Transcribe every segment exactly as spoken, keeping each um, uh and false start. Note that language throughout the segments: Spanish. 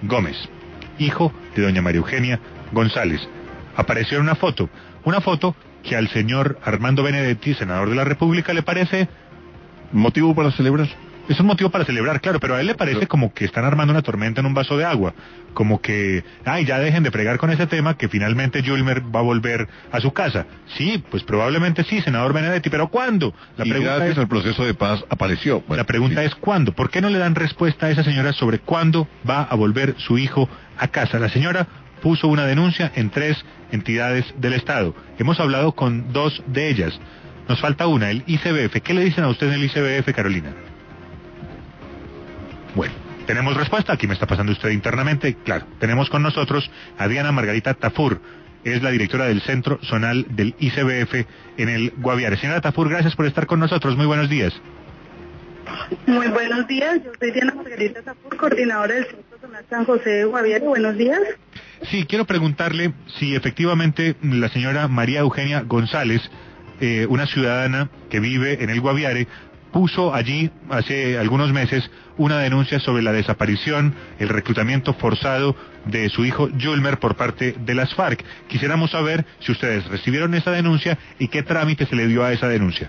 Gómez, hijo de doña María Eugenia González. Apareció en una foto, una foto que al señor Armando Benedetti, senador de la República, le parece... ¿Motivo para celebrar? Es un motivo para celebrar, claro, pero a él le parece pero... como que están armando una tormenta en un vaso de agua, como que, ay, ya dejen de fregar con ese tema, que finalmente Yulmer va a volver a su casa. Sí, pues probablemente sí, senador Benedetti, pero ¿cuándo? La y pregunta gracias es, al proceso de paz apareció. Bueno, la pregunta sí. es ¿cuándo? ¿Por qué no le dan respuesta a esa señora sobre cuándo va a volver su hijo a casa? La señora puso una denuncia en tres entidades del Estado. Hemos hablado con dos de ellas. Nos falta una, el I C B F. ¿Qué le dicen a usted en el I C B F, Carolina? Bueno, tenemos respuesta, aquí me está pasando usted internamente, claro. Tenemos con nosotros a Diana Margarita Tafur, es la directora del Centro Zonal del I C B F en el Guaviare. Señora Tafur, gracias por estar con nosotros, muy buenos días. Muy buenos días, yo soy Diana Margarita Tafur, coordinadora del Centro Zonal San José de Guaviare, buenos días. Sí, quiero preguntarle si efectivamente la señora María Eugenia González, eh, una ciudadana que vive en el Guaviare, puso allí hace algunos meses una denuncia sobre la desaparición, el reclutamiento forzado de su hijo Yulmer por parte de las FARC. Quisiéramos saber si ustedes recibieron esa denuncia y qué trámite se le dio a esa denuncia.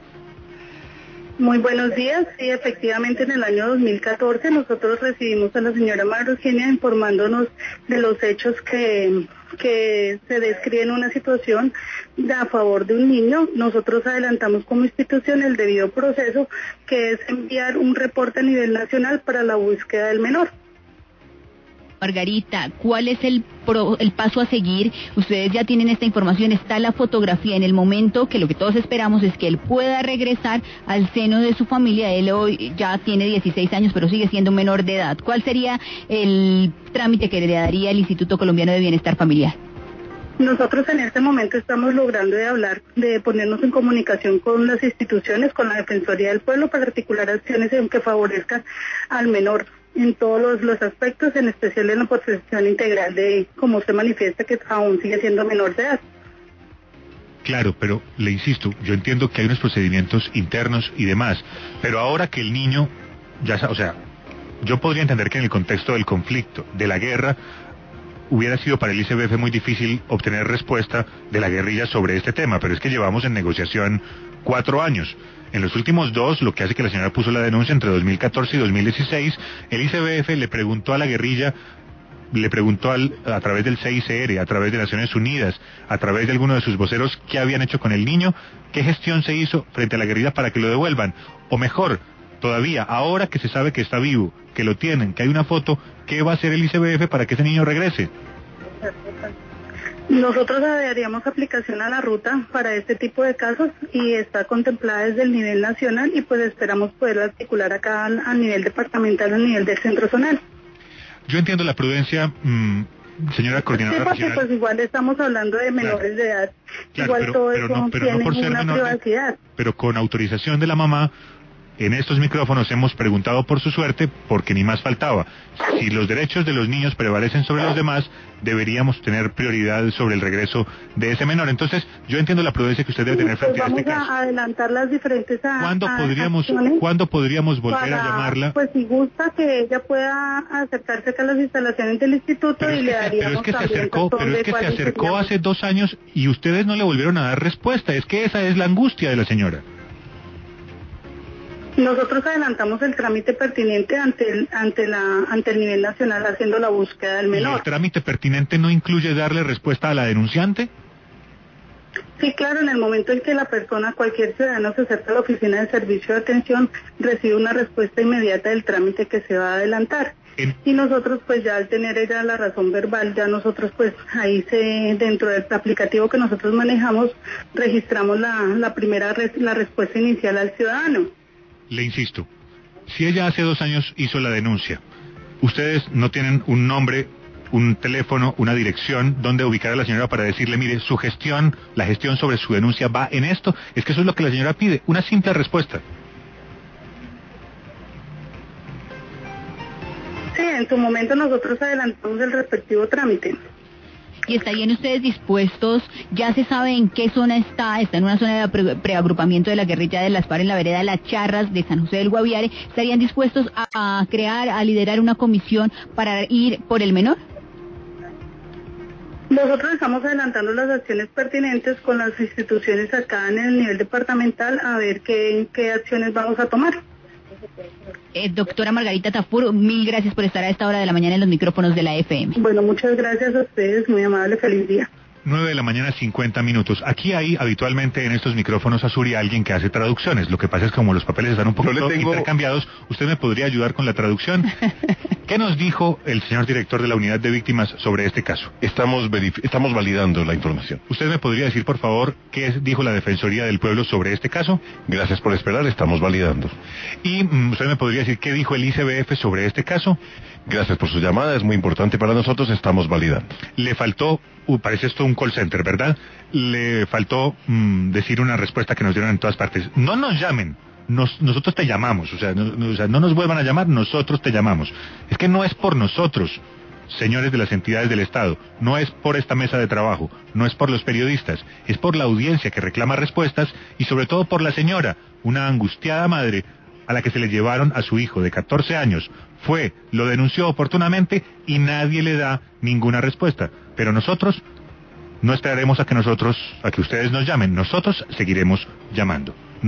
Muy buenos días. Sí, efectivamente en el año dos mil catorce nosotros recibimos a la señora María Eugenia informándonos de los hechos que, que se describen una situación de, a favor de un niño. Nosotros adelantamos como institución el debido proceso, que es enviar un reporte a nivel nacional para la búsqueda del menor. Margarita, ¿cuál es el, pro, el paso a seguir? Ustedes ya tienen esta información, está la fotografía en el momento que lo que todos esperamos es que él pueda regresar al seno de su familia. Él hoy ya tiene dieciséis años, pero sigue siendo menor de edad. ¿Cuál sería el trámite que le daría el Instituto Colombiano de Bienestar Familiar? Nosotros en este momento estamos logrando de hablar, de ponernos en comunicación con las instituciones, con la Defensoría del Pueblo, para articular acciones en que favorezcan al menor en todos los, los aspectos, en especial en la protección integral de cómo se manifiesta que aún sigue siendo menor de edad. Claro, pero le insisto, yo entiendo que hay unos procedimientos internos y demás, pero ahora que el niño, ya, o sea, yo podría entender que en el contexto del conflicto, de la guerra, hubiera sido para el I C B F muy difícil obtener respuesta de la guerrilla sobre este tema, pero es que llevamos en negociación cuatro años. En los últimos dos, lo que hace que la señora puso la denuncia entre dos mil catorce y dos mil dieciséis, el I C B F le preguntó a la guerrilla, le preguntó al, a través del C I C R, a través de Naciones Unidas, a través de alguno de sus voceros, qué habían hecho con el niño, qué gestión se hizo frente a la guerrilla para que lo devuelvan, o mejor, todavía, ahora que se sabe que está vivo, que lo tienen, que hay una foto, ¿qué va a hacer el I C B F para que ese niño regrese? Nosotros daríamos aplicación a la ruta para este tipo de casos y está contemplada desde el nivel nacional y pues esperamos poder articular acá a nivel departamental, a nivel del centro zonal. Yo entiendo la prudencia, mmm, señora coordinadora sí, porque regional. Pues igual estamos hablando de menores claro. de edad, claro, igual pero, todo pero eso no, pero tiene no por ser una menor, privacidad. Pero con autorización de la mamá, en estos micrófonos hemos preguntado por su suerte, porque ni más faltaba. Si los derechos de los niños prevalecen sobre los demás, deberíamos tener prioridad sobre el regreso de ese menor. Entonces, yo entiendo la prudencia que usted debe tener frente pues a este caso. Vamos a adelantar las diferentes a, ¿Cuándo a, podríamos, ¿cuándo podríamos volver para, a llamarla? Pues si gusta que ella pueda acercarse acá a las instalaciones del instituto pero y le se, daríamos pero es que se acercó, pero es que se acercó seríamos. hace dos años y ustedes no le volvieron a dar respuesta. Es que esa es la angustia de la señora. Nosotros adelantamos el trámite pertinente ante el, ante la, ante el nivel nacional haciendo la búsqueda del menor. ¿Y el trámite pertinente no incluye darle respuesta a la denunciante? Sí, claro, en el momento en que la persona, cualquier ciudadano se acerca a la oficina de servicio de atención, recibe una respuesta inmediata del trámite que se va a adelantar. En... Y nosotros pues ya al tener ella la razón verbal, ya nosotros pues ahí se, dentro del aplicativo que nosotros manejamos, registramos la, la primera, res, la respuesta inicial al ciudadano. Le insisto, si ella hace dos años hizo la denuncia, ustedes no tienen un nombre, un teléfono, una dirección donde ubicar a la señora para decirle, mire, su gestión, la gestión sobre su denuncia va en esto. Es que eso es lo que la señora pide, una simple respuesta. Sí, en su momento nosotros adelantamos el respectivo trámite. ¿Y estarían ustedes dispuestos, ya se sabe en qué zona está, está en una zona de pre preagrupamiento de la guerrilla de las FARC en la vereda Las Charras de San José del Guaviare, estarían dispuestos a, a crear, a liderar una comisión para ir por el menor? Nosotros estamos adelantando las acciones pertinentes con las instituciones acá en el nivel departamental a ver qué, qué acciones vamos a tomar. Eh, doctora Margarita Tafur, mil gracias por estar a esta hora de la mañana en los micrófonos de la F M. Bueno, muchas gracias a ustedes, muy amable, feliz día. nueve de la mañana, cincuenta minutos. Aquí hay habitualmente en estos micrófonos Azuri alguien que hace traducciones. Lo que pasa es que como los papeles están un poquito tengo... intercambiados, ¿usted me podría ayudar con la traducción? ¿Qué nos dijo el señor director de la unidad de víctimas sobre este caso? Estamos, estamos validando la información. ¿Usted me podría decir, por favor, qué dijo la Defensoría del Pueblo sobre este caso? Gracias por esperar, estamos validando. ¿Y um, usted me podría decir qué dijo el I C B F sobre este caso? Gracias por su llamada, es muy importante para nosotros, estamos validando. Le faltó, uh, parece esto un call center, ¿verdad? Le faltó um, decir una respuesta que nos dieron en todas partes. No nos llamen, nos, nosotros te llamamos, o sea, no, no, o sea, no nos vuelvan a llamar, nosotros te llamamos. Es que no es por nosotros, señores de las entidades del Estado, no es por esta mesa de trabajo, no es por los periodistas, es por la audiencia que reclama respuestas y sobre todo por la señora, una angustiada madre a la que se le llevaron a su hijo de catorce años. Fue, lo denunció oportunamente y nadie le da ninguna respuesta. Pero nosotros no esperaremos a que nosotros, a que ustedes nos llamen, nosotros seguiremos llamando.